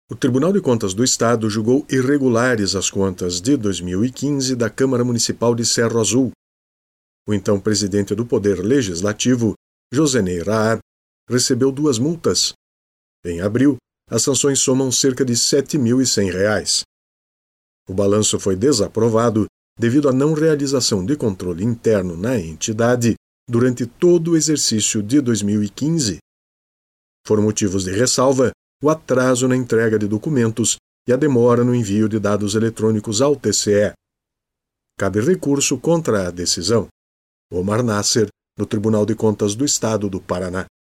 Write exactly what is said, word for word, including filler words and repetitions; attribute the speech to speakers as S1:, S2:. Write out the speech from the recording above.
S1: O Tribunal de Contas do Estado julgou irregulares as contas de dois mil e quinze da Câmara Municipal de Cerro Azul. O então presidente do Poder Legislativo, Josenei Raab, recebeu duas multas. Em abril, as sanções somam cerca de sete mil e cem reais. O balanço foi desaprovado devido à não realização de controle interno na entidade durante todo o exercício de dois mil e quinze. Foram motivos de ressalva o atraso na entrega de documentos e a demora no envio de dados eletrônicos ao T C E. Cabe recurso contra a decisão. Omar Nasser, do Tribunal de Contas do Estado do Paraná.